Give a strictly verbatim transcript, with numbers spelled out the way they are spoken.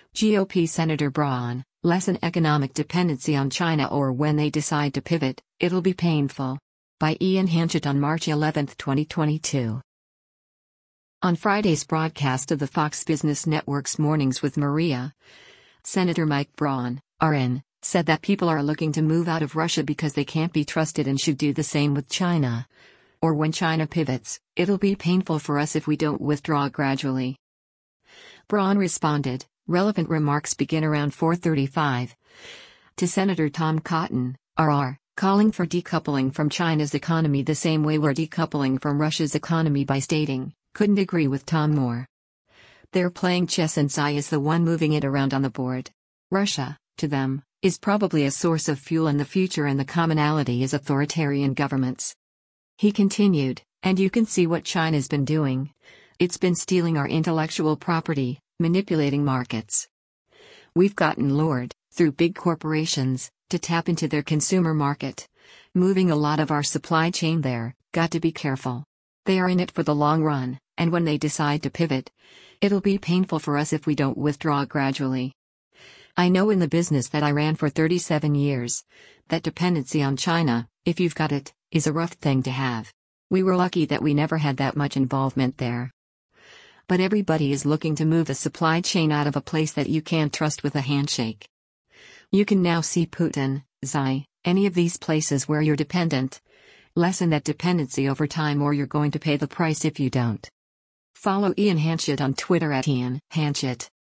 G O P Senator Braun, lessen economic dependency on China, or when they decide to pivot, it'll be painful. By Ian Hanchett on March eleventh, twenty twenty-two. On Friday's broadcast of the Fox Business Network's Mornings with Maria, Senator Mike Braun, R N, said that people are looking to move out of Russia because they can't be trusted and should do the same with China. Or when China pivots, it'll be painful for us if we don't withdraw gradually. Braun responded, relevant remarks begin around four thirty-five, to Senator Tom Cotton, R R, calling for decoupling from China's economy the same way we're decoupling from Russia's economy by stating, couldn't agree with Tom more. They're playing chess and Xi is the one moving it around on the board. Russia, to them, is probably a source of fuel in the future, and the commonality is authoritarian governments. He continued, and you can see what China's been doing. It's been stealing our intellectual property, manipulating markets. We've gotten lured, through big corporations, to tap into their consumer market, moving a lot of our supply chain there. Got to be careful. They are in it for the long run, and when they decide to pivot, it'll be painful for us if we don't withdraw gradually. I know in the business that I ran for thirty-seven years, that dependency on China, if you've got it, is a rough thing to have. We were lucky that we never had that much involvement there. But everybody is looking to move a supply chain out of a place that you can't trust with a handshake. You can now see Putin, Xi, any of these places where you're dependent. Lessen that dependency over time, or you're going to pay the price if you don't. Follow Ian Hanchett on Twitter at Ian Hanchett.